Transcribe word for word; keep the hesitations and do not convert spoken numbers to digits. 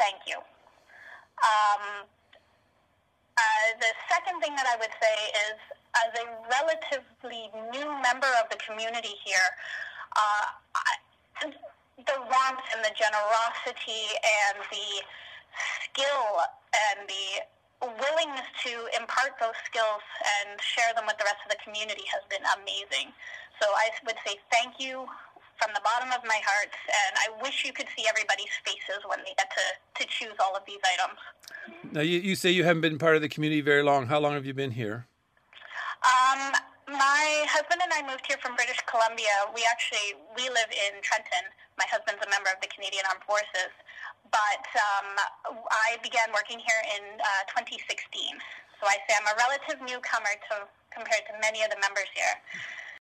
thank you. Um, uh, the second thing that I would say is, as a relatively new member of the community here, uh, I, the warmth and the generosity and the skill and the willingness to impart those skills and share them with the rest of the community has been amazing. So I would say thank you from the bottom of my heart, and I wish you could see everybody's faces when they get to, to choose all of these items. Now, you, you say you haven't been part of the community very long. How long have you been here? Um, my husband and I moved here from British Columbia. We actually, we live in Trenton. My husband's a member of the Canadian Armed Forces. But um, I began working here in uh, twenty sixteen. So I say I'm a relative newcomer to compared to many of the members here.